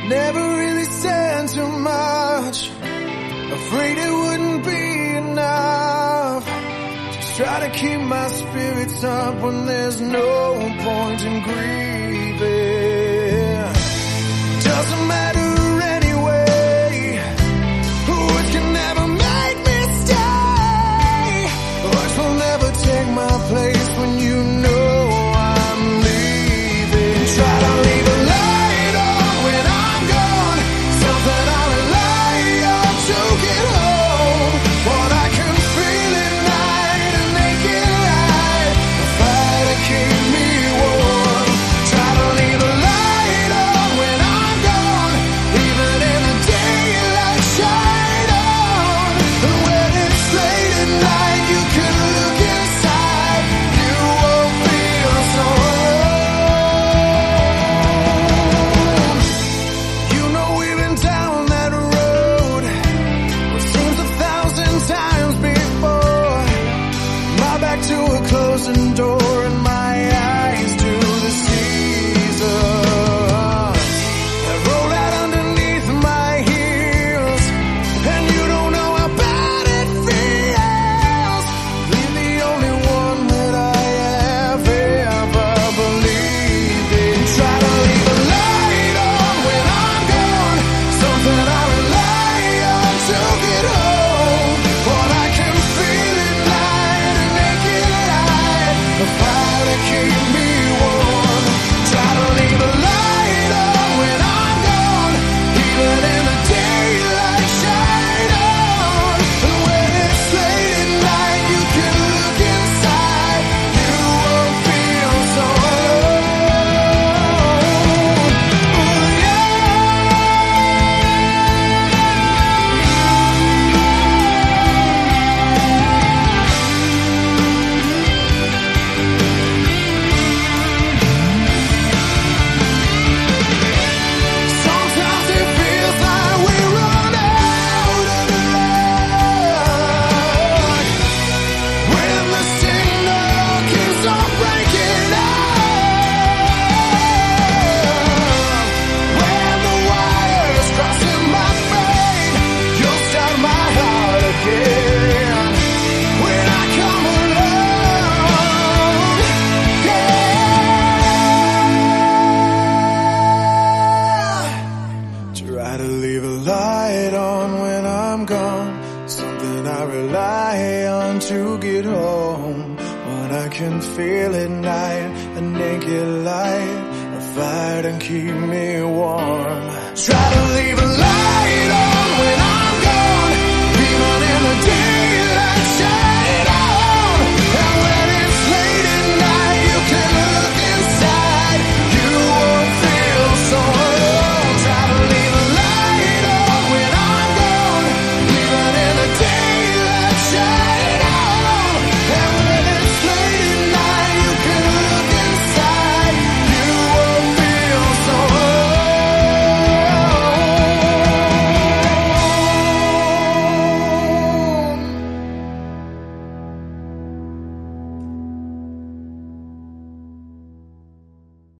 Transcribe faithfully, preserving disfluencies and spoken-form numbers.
never really said too much, afraid it wouldn't be enough. Just try to keep my spirits up when there's no point in grieving. Doesn't matter anyway, words can never make me stay. Words will never take my place when you know I'm leaving. Try to leave a light on when I'm gone, something I rely on to get home. What I can feel at night, a naked light, a fire to keep me warm. Try to leave a light on when I'm gone, even in the daylight shine on. And when it's late at night, you can look inside, you won't feel so alone. You know we've been down that road, it seems a thousand times before. My back to a closing door and my eyes to the seasons that roll out underneath my heels. And you don't know how bad it feels. Leave the only one that I have ever believed in. Try to leave a light on when I'm gone, something I rely on to get home. What I can feel at night, a naked light, a fire to keep me warm. Try to leave a light on when I'm gone, even in the daylight shine on. And when it's late at night, you can look inside, you won't feel so alone. Ooh, sometimes it feels like we run out of luck when the signal keeps on breaking up. When the wires cross in my brain, you'll start my heart again. When I come alone, yeah. Try to leave a light on when I'm gone, something I rely on to get home. What I can feel at night, a naked light, a fire to keep me warm. Try